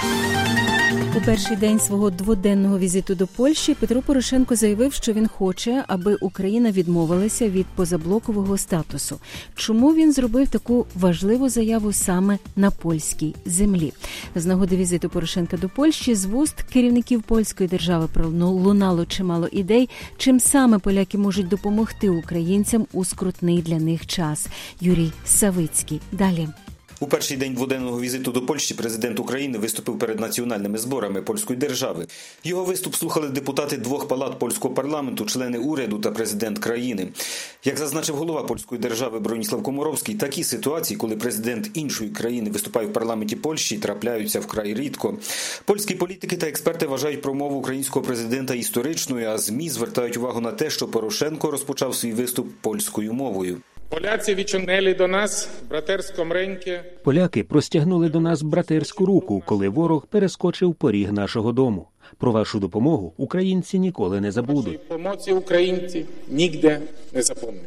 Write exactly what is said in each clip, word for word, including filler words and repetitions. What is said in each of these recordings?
У перший день свого дводенного візиту до Польщі Петро Порошенко заявив, що він хоче, аби Україна відмовилася від позаблокового статусу. Чому він зробив таку важливу заяву саме на польській землі? З нагоди візиту Порошенка до Польщі з вуст керівників польської держави пролунало чимало ідей, чим саме поляки можуть допомогти українцям у скрутний для них час. Юрій Савицький. Далі. У перший день дводенного візиту до Польщі президент України виступив перед національними зборами польської держави. Його виступ слухали депутати двох палат польського парламенту, члени уряду та президент країни. Як зазначив голова польської держави Броніслав Коморовський, такі ситуації, коли президент іншої країни виступає в парламенті Польщі, трапляються вкрай рідко. Польські політики та експерти вважають промову українського президента історичною, а ЗМІ звертають увагу на те, що Порошенко розпочав свій виступ польською мовою. Поляці відчинили до нас братерськом реньки. Поляки простягнули до нас братерську руку, коли ворог перескочив поріг нашого дому. Про вашу допомогу українці ніколи не забудуть. Помоці українці ніде не запомнять.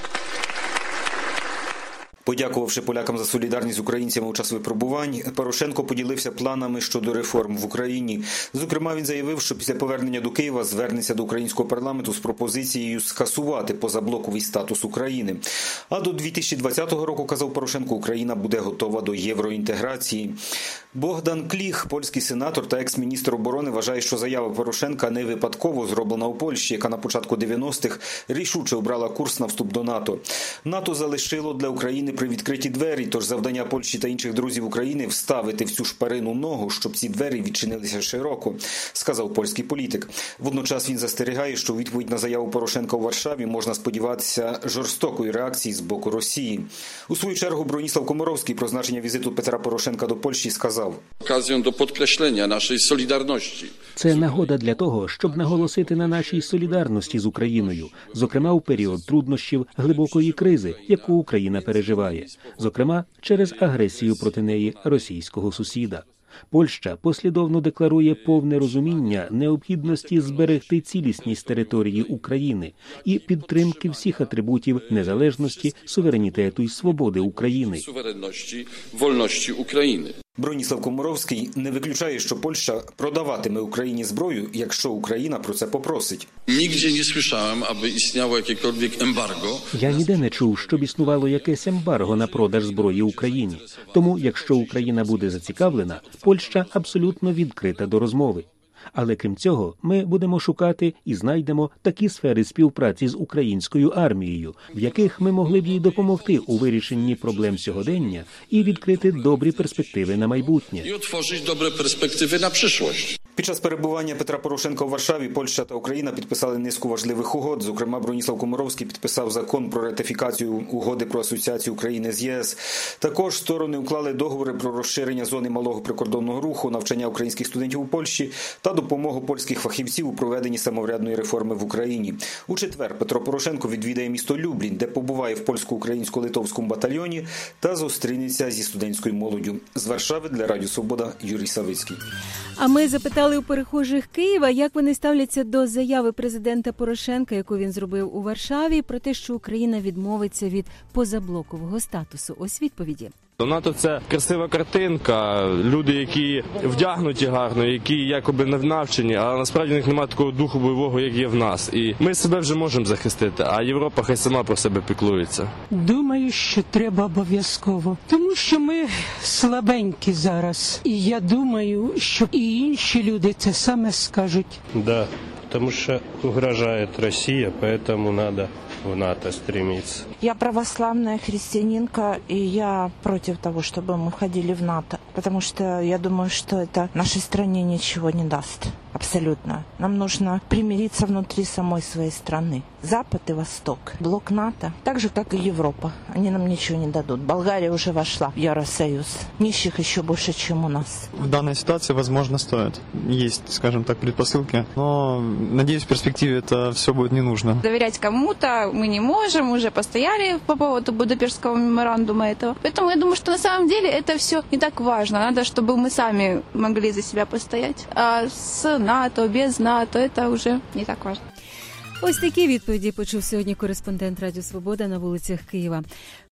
Подякувавши полякам за солідарність з українцями у час випробувань, Порошенко поділився планами щодо реформ в Україні. Зокрема, він заявив, що після повернення до Києва звернеться до українського парламенту з пропозицією скасувати позаблоковий статус України. А до дві тисячі двадцятого року, казав Порошенко, Україна буде готова до євроінтеграції. Богдан Кліх, польський сенатор та екс-міністр оборони, вважає, що заява Порошенка не випадково зроблена у Польщі, яка на початку дев'яностих рішуче обрала курс на вступ до НАТО. НАТО залишило для України при відкриті двері, тож завдання Польщі та інших друзів України вставити в цю шпарину ногу, щоб ці двері відчинилися широко, сказав польський політик. Водночас він застерігає, що у відповідь на заяву Порошенка у Варшаві можна сподіватися жорстокої реакції з боку Росії. У свою чергу Броніслав Коморовський про значення візиту Петра Порошенка до Польщі сказав: «Оказією до підкреслення нашої солідарності». Це нагода для того, щоб наголосити на нашій солідарності з Україною, зокрема у період труднощів глибокої кризи, яку Україна переживає, зокрема через агресію проти неї російського сусіда. Польща послідовно декларує повне розуміння необхідності зберегти цілісність території України і підтримки всіх атрибутів незалежності, суверенітету і свободи України. Суверенності, вольності України. Броніслав Коморовський не виключає, що Польща продаватиме Україні зброю, якщо Україна про це попросить. Нігде не słyszałem, аби існяло якесь ембарго. Я ніде не чув, щоб існувало якесь ембарго на продаж зброї Україні. Тому, якщо Україна буде зацікавлена, Польща абсолютно відкрита до розмови. Але крім цього, ми будемо шукати і знайдемо такі сфери співпраці з українською армією, в яких ми могли б їй допомогти у вирішенні проблем сьогодення і відкрити добрі перспективи на майбутнє. І утворити добрі перспективи на майбутнє. Під час перебування Петра Порошенка у Варшаві Польща та Україна підписали низку важливих угод. Зокрема, Броніслав Коморовський підписав закон про ратифікацію угоди про асоціацію України з ЄС. Також сторони уклали договори про розширення зони малого прикордонного руху, навчання українських студентів у Польщі та допомогу польських фахівців у проведенні самоврядної реформи в Україні. У четвер Петро Порошенко відвідає місто Люблін, де побуває в польсько-українсько-литовському батальйоні та зустрінеться зі студентською молоддю. З Варшави для Радіо Свобода Юрій Савицький. А ми запитали у перехожих Києва, як вони ставляться до заяви президента Порошенка, яку він зробив у Варшаві, про те, що Україна відмовиться від позаблокового статусу. Ось відповіді. НАТО – це красива картинка, люди, які вдягнуті гарно, які якоби не навчені, але насправді в них немає такого духу бойового, як є в нас. І ми себе вже можемо захистити, а Європа хай сама про себе піклується. Думаю, що треба обов'язково, тому що ми слабенькі зараз. І я думаю, що і інші люди це саме скажуть. Да, тому що угрожає Росія, тому треба в НАТО стремиться. Я православная христианинка, и я против того, чтобы мы входили в НАТО, потому что я думаю, что это нашей стране ничего не даст. Абсолютно. Нам нужно примириться внутри самой своей страны. Запад и Восток. Блок НАТО, так же, как и Европа. Они нам ничего не дадут. Болгария уже вошла в Евросоюз. Нищих еще больше, чем у нас. В данной ситуации, возможно, стоит. Есть, скажем так, предпосылки. Но, надеюсь, в перспективе это все будет не нужно. Доверять кому-то мы не можем. Уже постояли по поводу Будапештского меморандума этого. Поэтому я думаю, что на самом деле это все не так важно. Надо, чтобы мы сами могли за себя постоять. А с НАТО, без НАТО, это уже не так важно. Ось такі відповіді почув сьогодні кореспондент Радіо Свобода на вулицях Києва.